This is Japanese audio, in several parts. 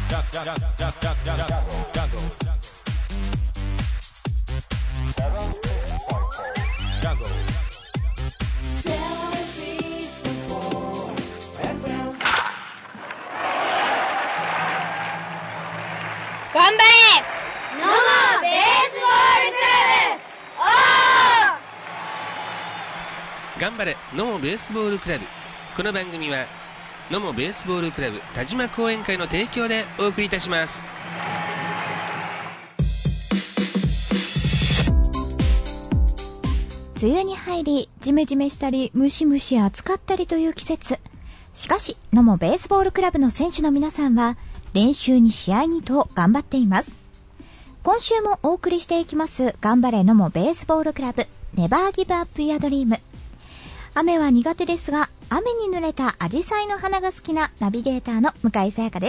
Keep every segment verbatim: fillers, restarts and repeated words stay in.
頑張れノモベースボールクラブおー頑張れ野茂ベースボールクラブ。この番組は野茂ベースボールクラブ田島講演会の提供でお送りいたします。 梅雨に入りジメジメしたりムシムシ暑かったりという季節。しかし野茂ベースボールクラブの選手の皆さんは練習に試合にと頑張っています。今週もお送りしていきます頑張れ野茂ベースボールクラブネバーギブアップユアドリーム。雨は苦手ですが雨に濡れたアジサイの花が好きなナビゲーターの向井さやかです。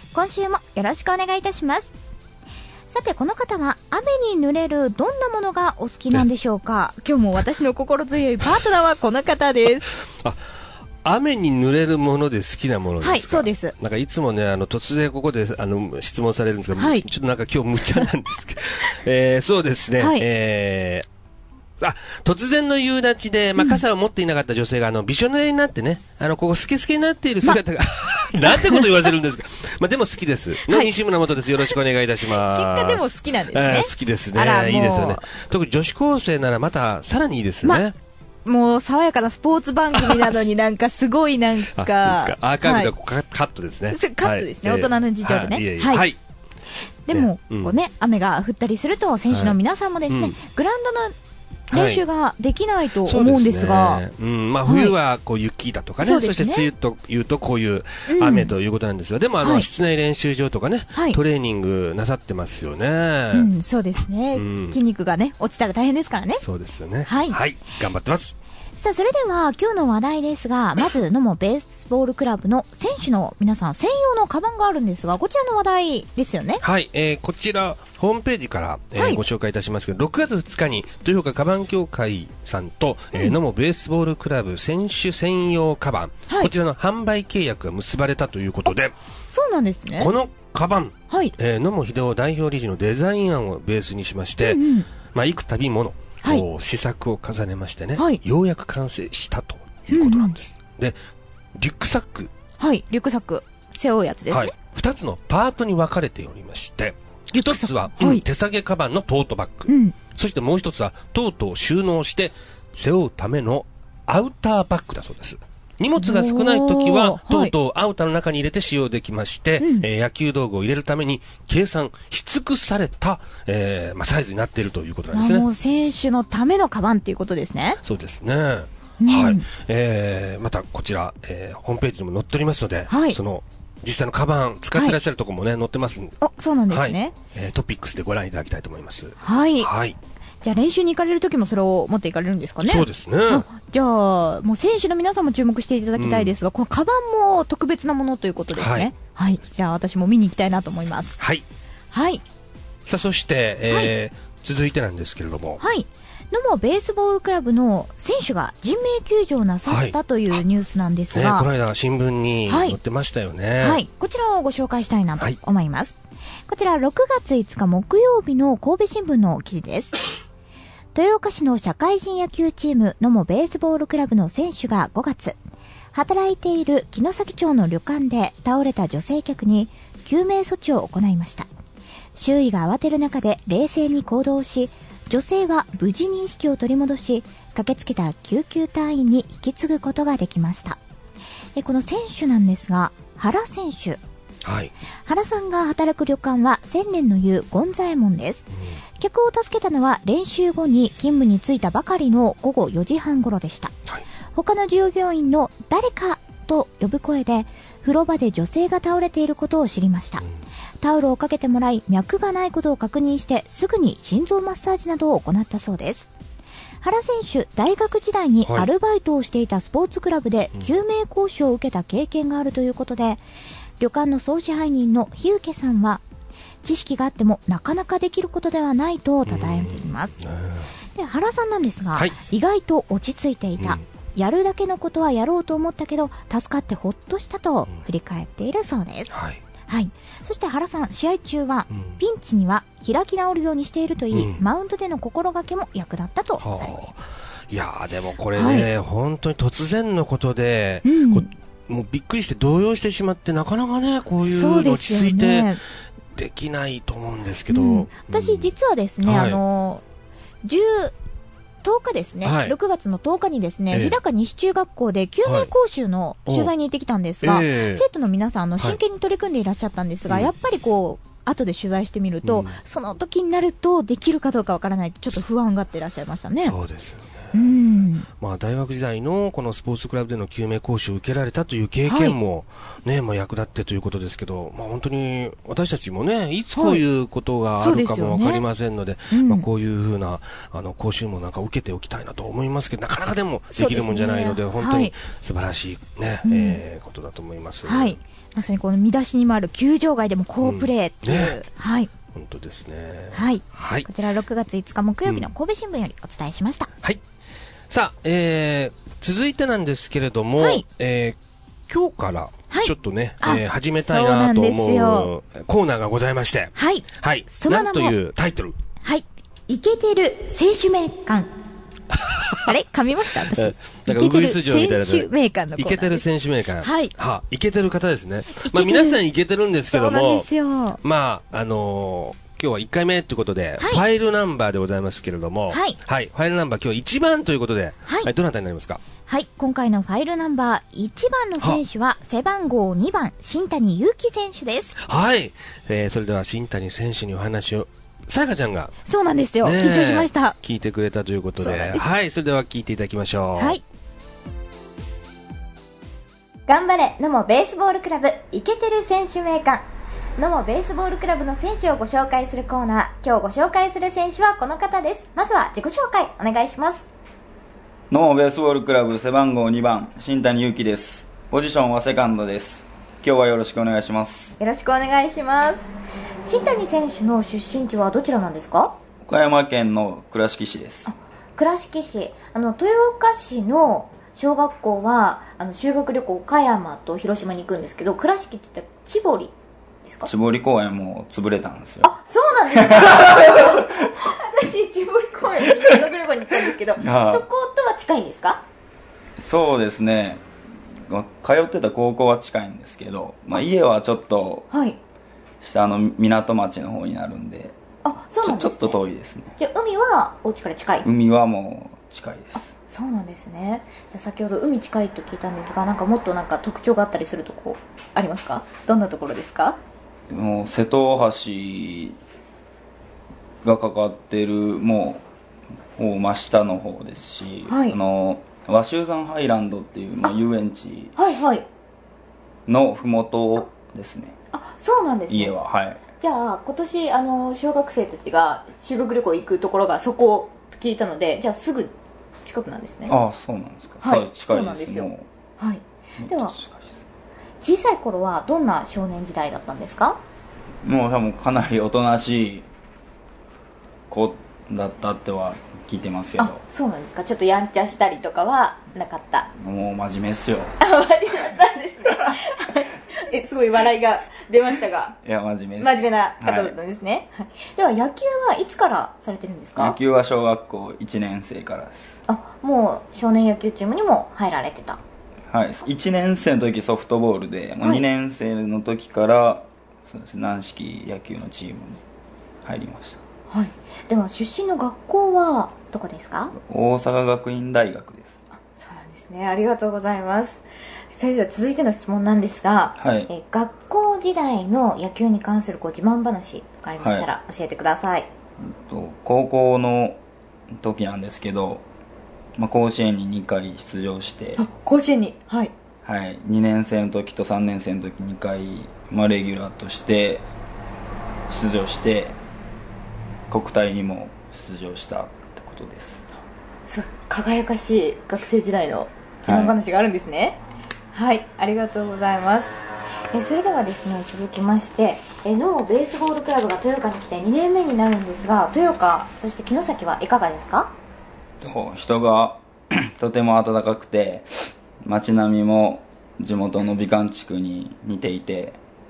今週もよろしくお願いいたします。さてこの方は雨に濡れるどんなものがお好きなんでしょうか。今日も私の心強いパートナーはこの方ですあ、雨に濡れるもので好きなものですか。 はい、そうです。 なんかいつもね、あの突然ここであの質問されるんですが、はい、ちょっとなんか今日無茶なんですけど、えー、そうですね、はい、えーあ、突然の夕立で、まあ、傘を持っていなかった女性が、あの、びしょ濡れになってね、あの、ここスケスケになっている姿が、ま、なんてこと言わせるんですか。まあ、でも好きです。はい、西村元です。よろしくお願いいたします。 結果でも好きなんですね。 好きですね。いいですよね。特に女子高生ならまた、さらにいいですね。まもう爽やかなスポーツ番組なのになんかすごいなんか。 あ、ですか。アーカイブでカットですね。 カットですね。大人の事情でね。はい。でも、こうね、雨が降ったりすると、選手の皆さんもですね、グラウンドの練習ができないと思うんですが、 はい、うん、まあ、冬はこう雪だとかね、はい、そして梅雨というとこういう雨ということなんですが、うん、でもあの、はい、室内練習場とかね、はい、トレーニングなさってますよね。 うん、そうですね、うん、筋肉がね落ちたら大変ですからね。 そうですよね。 はい、 はい、頑張ってます。 さあそれでは今日の話題ですが、まず野茂ベースボールクラブの選手の皆さん専用のカバンがあるんですが、こちらの話題ですよね。 はい、えー、こちらホームページから、えーはい、ご紹介いたしますけど、ろくがつふつかに豊岡カバン協会さんと、うん、えー、野茂ベースボールクラブ選手専用カバン、はい、こちらの販売契約が結ばれたということで、 そうなんですね。 このカバン、 はい、 えー、野茂英雄代表理事のデザイン案をベースにしまして、うんうん、まあ、幾度ものはい、試作を重ねましてね、はい、ようやく完成したということなんです、うんうん、でリュックサック、 はい、リュックサック背負うやつですね、はい、 ふたつのパートに分かれておりまして、ひとつは、はい、手提げカバンのトートバッグ、うん、そしてもうひとつはトートを収納して背負うためのアウターバッグだそうです。荷物が少ないときはトートをアウターの中に入れて使用できまして、はい、えー、野球道具を入れるために計算し尽くされた、えーまあ、サイズになっているということなんですね。 もう選手のためのカバンということですね。 そうですね、うん、はい、えー、またこちら、えー、ホームページにも載っておりますので、はい、その実際のカバン使ってらっしゃるところもね、はい、載ってますんで、 あ、そうなんですね、 はい、えー、トピックスでご覧いただきたいと思います。 はい、 はい、 じゃあ練習に行かれる時もそれを持って行かれるんですかね。 そうですね。 じゃあもう選手の皆さんも注目していただきたいですが、うん、このカバンも特別なものということですね。はい、はい、じゃあ私も見に行きたいなと思います。 はい、 はい、 さあそして、えーはい、続いてなんですけれども、 はい、野茂ベースボールクラブの選手が人命救助をなさったというニュースなんですが、 はい、ね、この間新聞に載ってましたよね。 はいはい、こちらをご紹介したいなと思います。はい、こちらろくがついつか木曜日の神戸新聞の記事です。豊岡市の社会人野球チーム野茂ベースボールクラブの選手がごがつ、働いている城崎町の旅館で倒れた女性客に救命措置を行いました。周囲が慌てる中で冷静に行動し、女性は無事に意識を取り戻し、駆けつけた救急隊員に引き継ぐことができました。えこの選手なんですが、原選手、はい、原さんが働く旅館は千年の湯権左衛門です。うん、客を助けたのは練習後に勤務に就いたばかりのごごよじはん頃でした。はい、他の従業員の誰かと呼ぶ声で風呂場で女性が倒れていることを知りました。うん、タオルをかけてもらい脈がないことを確認してすぐに心臓マッサージなどを行ったそうです。原選手、大学時代にアルバイトをしていたスポーツクラブで救命講習を受けた経験があるということで、うん、旅館の総支配人の日受さんは、知識があってもなかなかできることではないと称えています。で、原さんなんですが、はい、意外と落ち着いていた、うん、やるだけのことはやろうと思ったけど助かってほっとしたと振り返っているそうです。はい、 はい。そして原さん、試合中は、うん、ピンチには開き直るようにしているといい、うん、マウンドでの心がけも役立ったとされています。 いやーでもこれね、はい、本当に突然のことで、うん、こもうびっくりして動揺してしまってなかなかねこういう落ち着いてできないと思うんですけど、うん、 私実はですね、はい、あのじゅうとおかですね、はい、ろくがつのとおかにですね、えー、日高西中学校で救命講習の取材に行ってきたんですが、はいえー、生徒の皆さんあの真剣に取り組んでいらっしゃったんですが、はい、やっぱりこう後で取材してみると、うん、その時になるとできるかどうかわからないちょっと不安がっていらっしゃいましたね。 そうですよね。うんまあ、大学時代のこのスポーツクラブでの救命講習を受けられたという経験も、ねはいまあ、役立ってということですけど、まあ、本当に私たちもねいつこういうことがあるかも分かりませんので、はいでねうんまあ、こういうふうなあの講習もなんか受けておきたいなと思いますけどなかなかでもできるもんじゃないので、でね、本当に素晴らしい、ねはいえー、ことだと思います、 はい、まさにこの見出しにもある球場外でも好プレーっていう、うんねはい本当ですね、 はいはい、こちらろくがついつか木曜日の神戸新聞よりお伝えしました、 うん、はいさあ、えー、続いてなんですけれども、はいえー、今日からちょっとね、はいえー、始めたいなと思うコーナーがございまして、 はい、 はい、 その名もなんというタイトル、 はい、イケてる選手名鑑あれ噛みました私。 イケてる選手名鑑のコーナーです。 イケてる選手名鑑。 はい。 は、イケてる方ですね。まあ皆さんイケてるんですけども、 そうなんですよ。 まああのー。今日はいっかいめということで、はい、ファイルナンバーでございますけれども、はい。はい。ファイルナンバー今日いちばんということで、はい。はい、どなたになりますか？ はい。今回のファイルナンバーいちばんの選手は、背番号にばん、新谷祐希選手です。 はい。えー、それでは新谷選手にお話を、さやかちゃんが。 そうなんですよ。緊張しました。 聞いてくれたということで、ではい。それでは聞いていただきましょう。 はい。頑張れ、野茂ベースボールクラブ、イケてる選手名鑑。野茂ベースボールクラブの選手をご紹介するコーナー。今日ご紹介する選手はこの方です。まずは自己紹介お願いします。 野茂ベースボールクラブ背番号にばん新谷祐希です。ポジションはセカンドです。今日はよろしくお願いします。 よろしくお願いします。新谷選手の出身地はどちらなんですか？ 岡山県の倉敷市です。 倉敷市、あの豊岡市の小学校はあの修学旅行岡山と広島に行くんですけど、倉敷って言ったら千堀千堀公園も潰れたんですよ。 あ、そうなんですか私千堀公園に修学旅行に行ったんですけどそことは近いんですか？ そうですね、通ってた高校は近いんですけど、まあ、家はちょっと下の港町の方になるんで、 あ、そうなんですね、 ちょ、ちょっと遠いですね。 じゃあ海はお家から近い？ 海はもう近いです。 あ、そうなんですね。じゃあ先ほど海近いと聞いたんですが、なんかもっとなんか特徴があったりするとこありますか？どんなところですか？ もう瀬戸大橋がかかってるもう真下の方ですし、はい、あの和州山ハイランドっていう、まあ、遊園地のふもとですね。 あ、そうなんですね。 家は、はい。 じゃあ今年あの小学生たちが修学旅行行くところがそこと聞いたので、じゃあすぐ近くなんですね。 ああ、そうなんですか。 はい、 近いです。 そうなんですよ。はい。では小さい頃はどんな少年時代だったんですか？ もう多分かなりおとなしい子だったっては聞いてますけど。 あ、そうなんですか。ちょっとやんちゃしたりとかはなかった？ もう真面目っすよ。 あ、真面目だったんですかえ、すごい笑いが出ましたが。 いや、真面目です。 真面目な方だったんですね、はいはい、では野球はいつからされてるんですか？ 野球は小学校いちねん生からです。 あ、もう少年野球チームにも入られてた？ はい、いちねん生の時ソフトボールで、もうにねん生の時から、はい、そうですね、軟式野球のチームに入りました。 はい、では出身の学校はどこですか？ 大阪学院大学です。 あ、そうなんですね。ありがとうございます。それでは続いての質問なんですが、はい、え学校時代の野球に関するご自慢話とかありましたら教えてください。はい、 と高校の時なんですけど、まあ、甲子園ににかい出場して。 あ、甲子園に、はい、 はい、にねん生の時とさんねん生の時にかい、まあ、レギュラーとして出場して国体にも出場したってことです。 すごい輝かしい学生時代の自慢話があるんですね。はい、はい、ありがとうございます。えそれではですね、続きましてえのベースボールクラブが豊岡に来てにねんめになるんですが、豊岡そして城崎はいかがですか？ 人がとても温かくて、街並みも地元の美観地区に似ていて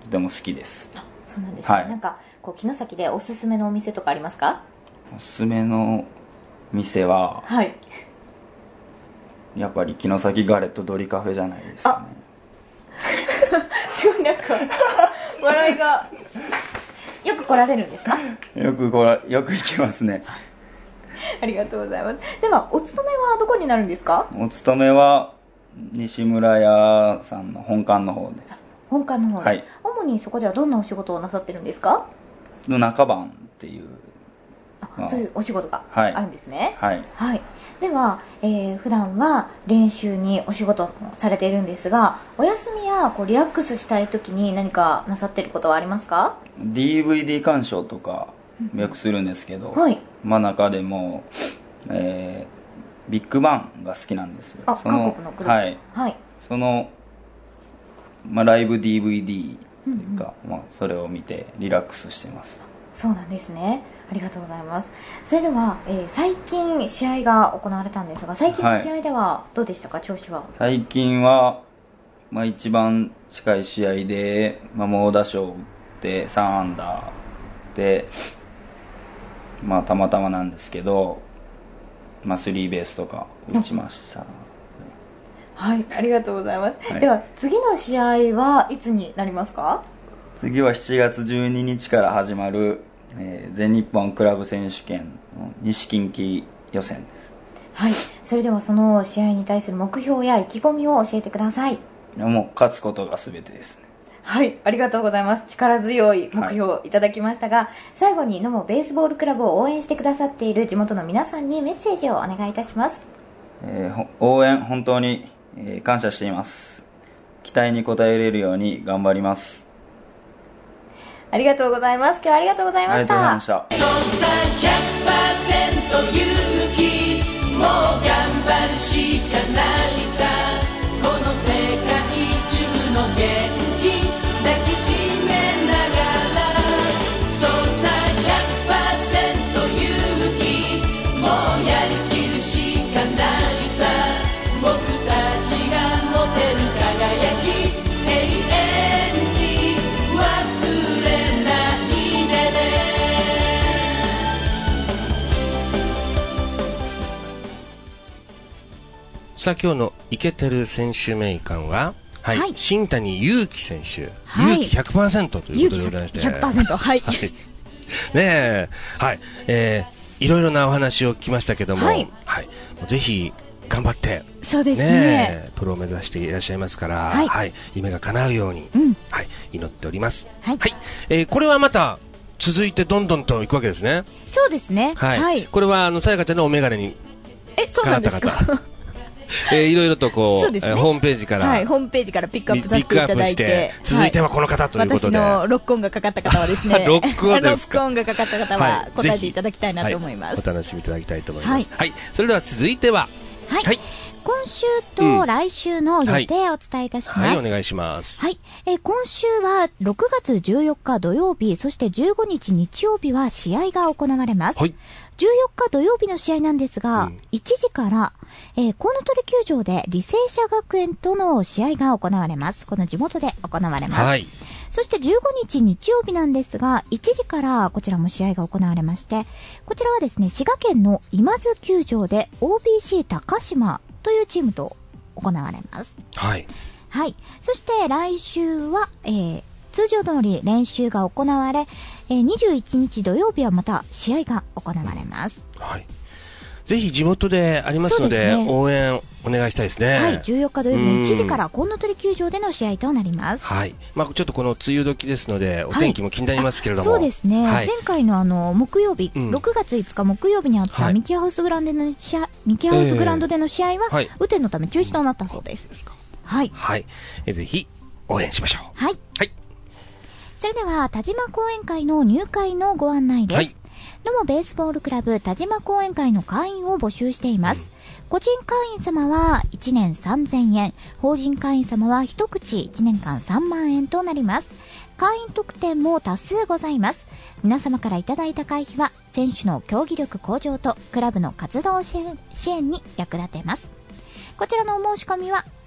とても好きです。 あ、そうなんですね。はい、なんかこう城崎でおすすめのお店とかありますか？ おすすめの店は、 はい、 やっぱり城崎ガレットドリカフェじゃないですかね。 すごいなんか笑いが。よく来られるんですか？ よく来らよく行きますね。 ありがとうございます。ではお勤めはどこになるんですか？ お勤めは西村屋さんの本館の方です。 本館の方で、はい、主にそこではどんなお仕事をなさってるんですか？ の中番っていう、 あ、まあ、そういうお仕事があるんですね。 はい、 はい、では、えー、普段は練習にお仕事されているんですが、お休みやこうリラックスしたい時に何かなさってることはありますか？ ディーブイディー 鑑賞とかよくするんですけど、 はい、 まあ中でも、えー、ビッグバンが好きなんですよ。 あ、 その韓国のグループ、 はい、 はい、 その、まあ、ライブ ディーブイディー というか、うんうん、まあ、それを見てリラックスしてます。 そうなんですね。ありがとうございます。それでは、えー、最近試合が行われたんですが、最近の試合ではどうでしたか、はい、調子は？ 最近は、まあ、一番近い試合で、まあ、猛打賞を打ってさんアンダーで、まあ、たまたまなんですけど、まあ、スリーベースとか打ちました。 はい、ありがとうございます。はい、では次の試合はいつになりますか？ 次はしちがつじゅうににちから始まる、えー、全日本クラブ選手権の西近畿予選です。 はい、それではその試合に対する目標や意気込みを教えてください。いや、もう勝つことが全てですね。 はい、ありがとうございます。力強い目標をいただきましたが、はい、最後に野茂ベースボールクラブを応援してくださっている地元の皆さんにメッセージをお願いいたします。 えー、応援本当に、えー、感謝しています。期待に応えれるように頑張ります。 ありがとうございます。今日はありがとうございました。 ありがとうございました。 ひゃくパーセント勇気、もう頑張るしかないさ。この世界中の元気抱きしめながら、そうさ ひゃくパーセント 勇気、もうやりきるしかないさ。僕たちが持てる輝き、永遠に忘れないでね。 さあ今日のイケてる選手名鑑は、はい、はい、新谷祐希選手、 はい、 勇気 ひゃくパーセント ということでございまして、 ひゃくパーセント、はい、はい、 ねえ、はい、えー、いろいろなお話を聞きましたけども、はい、はい、ぜひ頑張って、 そうです ね, ねプロを目指していらっしゃいますから、はいはい、夢が叶うように、うん、はい、祈っております。はい、はい、えー、これはまた続いてどんどんといくわけですね。 そうですね。 はい。 はい、 これはあのさやかちゃんのお眼鏡にえ、そうなんですか。 えー、いろいろとこう、 そうですね、 ホームページから、 はい、ホームページからピックアップさせていただいて、 続いてはこの方ということで、 はい、私のロックオンがかかった方はですね、 ロックオンですか。 ロックオンがかかった方は答えていただきたいなと思います。 はい、お楽しみいただきたいと思います。はい、はい、それでは続いては、 はい、はい、今週と来週の予定をお伝えいたします。うん、はい、 はい、お願いします。 はい、えー、今週はろくがつじゅうよっか土曜日、そしてじゅうごにち日曜日は試合が行われます。はい、じゅうよっか土曜日の試合なんですが、うん、いちじから、えー、コウノトリ球場で履正社学園との試合が行われます。この地元で行われます。はい、そしてじゅうごにち日曜日なんですが、いちじからこちらも試合が行われまして、こちらはですね、滋賀県の今津球場で オービーシー 高島というチームと行われます。 はい。 はい。そして来週は、えー、通常通り練習が行われ、えー、にじゅういちにち土曜日はまた試合が行われます。 はい。ぜひ地元でありますので、ね、応援お願いしたいですね。 はい。じゅうよっか土曜日のいちじからコウノトリ球場での試合となります。 はい。まあちょっとこの梅雨時ですので、お天気も気になりますけれども。 はい、そうですね。はい、前回のあの木曜日、うん、ろくがついつか木曜日にあったミキハウスグランドでの試合、ミキハウスグランドでの試合は、えーはい、雨天のため中止となったそうです。はい。 はい。えー、ぜひ応援しましょう。 はい。 はい。 それでは田島講演会の入会のご案内です。はい、野茂ベースボールクラブ田島講演会の会員を募集しています。うん、個人会員様はいちねんさんぜんえん、法人会員様は一口いちねんかんさんまんえんとなります。会員特典も多数ございます。皆様からいただいた会費は選手の競技力向上とクラブの活動支援に役立てます。こちらのお申し込みは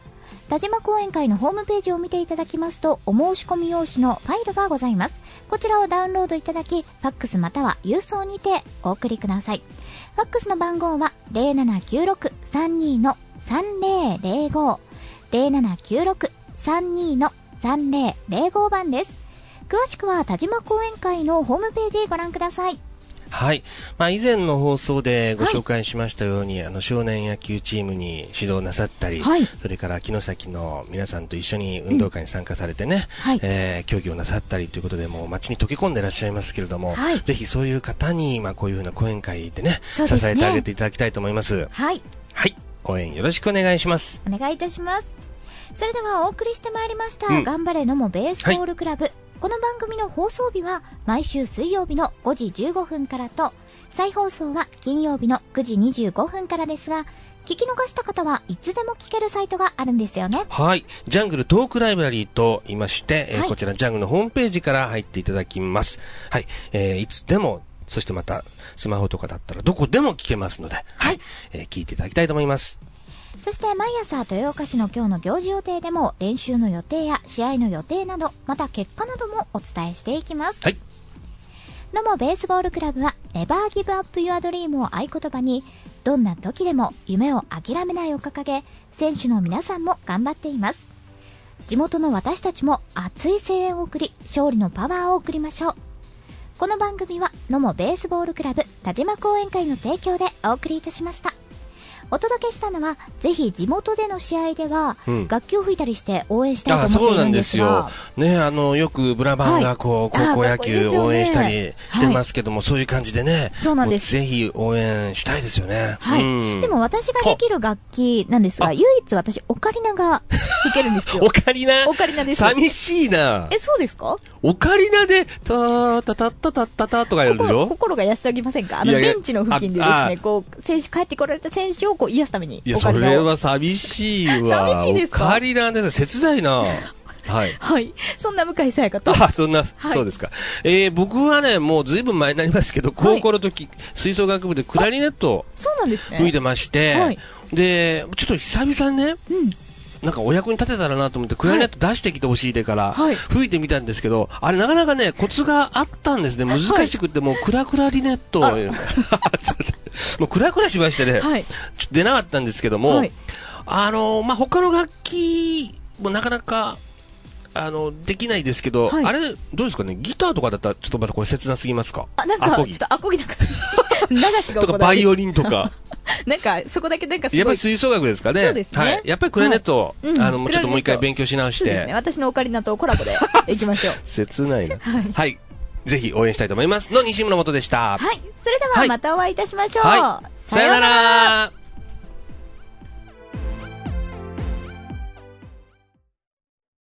田島講演会のホームページを見ていただきますと、お申し込み用紙のファイルがございます。こちらをダウンロードいただき、ファックスまたは郵送にてお送りください。ファックスの番号は ゼロななきゅうろくさんにのさんぜろぜろご ゼロななきゅうろくさんにのさんぜろぜろご番です。詳しくは田島講演会のホームページご覧ください。 はい。まあ、以前の放送でご紹介しましたように、はい、あの、少年野球チームに指導なさったり、はい、それから城崎の皆さんと一緒に運動会に参加されてね、うんはい、えー、競技をなさったりということで、もう街に溶け込んでいらっしゃいますけれども、はい、ぜひそういう方に、まあ、こういうふうな講演会でね、支えてあげていただきたいと思います。はい。はい。応援よろしくお願いします。 お願いいたします。それではお送りしてまいりました、うん、頑張れのもベースボールクラブ。はい、この番組の放送日は毎週水曜日のごじじゅうごふんからと、再放送は金曜日のくじにじゅうごふんからですが、聞き逃した方はいつでも聞けるサイトがあるんですよね。 はい。ジャングルトークライブラリーと言いまして、はい、えー、こちらジャングルのホームページから入っていただきます。はい。えー、いつでも、そしてまたスマホとかだったらどこでも聞けますので、はい。はい、えー、聞いていただきたいと思います。 そして毎朝豊岡市の今日の行事予定でも練習の予定や試合の予定など、また結果などもお伝えしていきます。はい。のもベースボールクラブは Never Give Up Your Dream を合言葉に、どんな時でも夢を諦めないを掲げ、選手の皆さんも頑張っています。地元の私たちも熱い声援を送り、勝利のパワーを送りましょう。この番組はのもベースボールクラブ田島講演会の提供でお送りいたしました。お届けしたのは、ぜひ地元での試合では、うん、楽器を吹いたりして応援したいと思っているんですが。 そうなんですよ。ね、あの、よくブラバンがこう、はい、高校野球応援したりしてますけども、ね、はい、そういう感じでね。そうなんです。ぜひ応援したいですよね。 はい。うん、でも私ができる楽器なんですが、唯一私、オカリナが吹けるんですよ。 オカリナオカリナです。 寂しいな。 え、そうですか？ オカリナで、たーたたたたたたとかやるでしょ？ 心が安らぎませんか？あの、ベンチの付近でですね、こう、選手、帰ってこられた選手をこう癒すために。 いや、それは寂しいわ。 寂しいですか？ オカリナです。切ないな。はい。 はい。そんな向井さやかと。 あ、そんな、はい、そうですか。えー、僕はね、もうずいぶん前になりますけど、高校の時、はい、吹奏楽部でクラリネットそうなんですね。 吹いてまして、はい、で、ちょっと久々にね、うん、なんかお役に立てたらなと思って、クラリネット出してきてほしいでから、吹いてみたんですけど、はい、あれなかなかね、コツがあったんですね。難しくて、もうクラクラリネット、もうクラクラしましてね、はい、ちょっと出なかったんですけども、はい、あのー、まあ、他の楽器もなかなか、あの、できないですけど、はい、あれ、どうですかね、ギターとかだったら、ちょっとまたこれ切なすぎますか？ あ、なんか、ちょっとアコギな感じ。流しがとか、バイオリンとか。 なんか、そこだけなんかすごい。 やっぱり吹奏楽ですかね。そうですね。はい。やっぱりクラリネット、はい、あの、もうちょっともう一回勉強し直して。そうですね。 私のオカリナとコラボでいきましょう。 切ないな。はい。はい。ぜひ応援したいと思います。の西村元でした。 はい。それではまたお会いいたしましょう。 はい。さよなら。